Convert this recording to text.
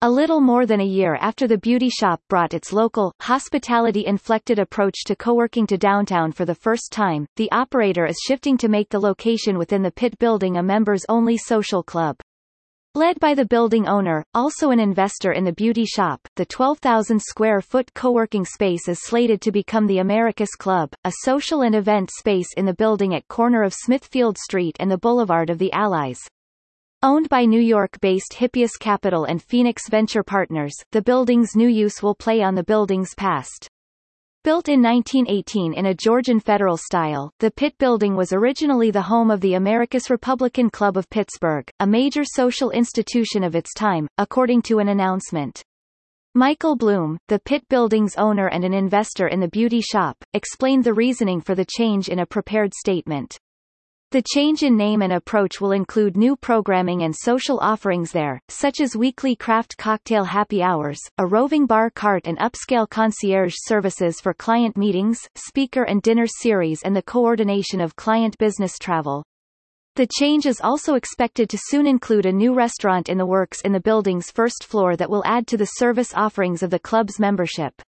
A little more than a year after the beauty shop brought its local, hospitality-inflected approach to co-working to downtown for the first time, the operator is shifting to make the location within the Pitt building a members-only social club. Led by the building owner, also an investor in the beauty shop, the 12,000-square-foot co-working space is slated to become the Americas Club, a social and event space in the building at corner of Smithfield Street and the Boulevard of the Allies. Owned by New York-based Hippias Capital and Phoenix Venture Partners, the building's new use will play on the building's past. Built in 1918 in a Georgian federal style, the Pitt Building was originally the home of the Americas Republican Club of Pittsburgh, a major social institution of its time, according to an announcement. Michael Bloom, the Pitt Building's owner and an investor in the beauty shop, explained the reasoning for the change in a prepared statement. The change in name and approach will include new programming and social offerings there, such as weekly craft cocktail happy hours, a roving bar cart and upscale concierge services for client meetings, speaker and dinner series and the coordination of client business travel. The change is also expected to soon include a new restaurant in the works in the building's first floor that will add to the service offerings of the club's membership.